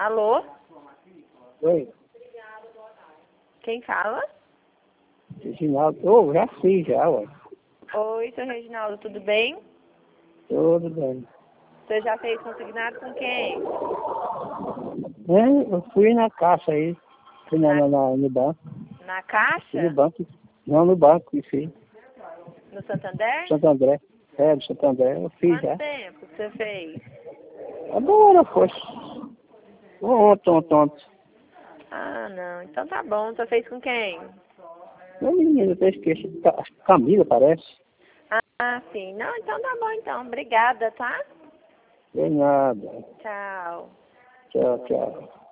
Alô? Oi, Quem fala? Reginaldo. Oh, já fiz já, ué. Oi, seu Reginaldo, tudo bem? Tudo bem. Você já fez consignado com quem? Eu fui na caixa aí. Fui no banco. Na Fui no Caixa? banco. Não, no banco, enfim. No Santander? Santo André. É, do Santo André. Eu fiz Quanto já. tempo que você fez? Agora, poxa. Ontem. Ah, não. Então tá bom. Você fez com quem? Uma menina, até esqueci. Camila, parece. Ah, sim. Não, então tá bom então. Obrigada, tá? Tem nada. Tchau. Tchau, tchau.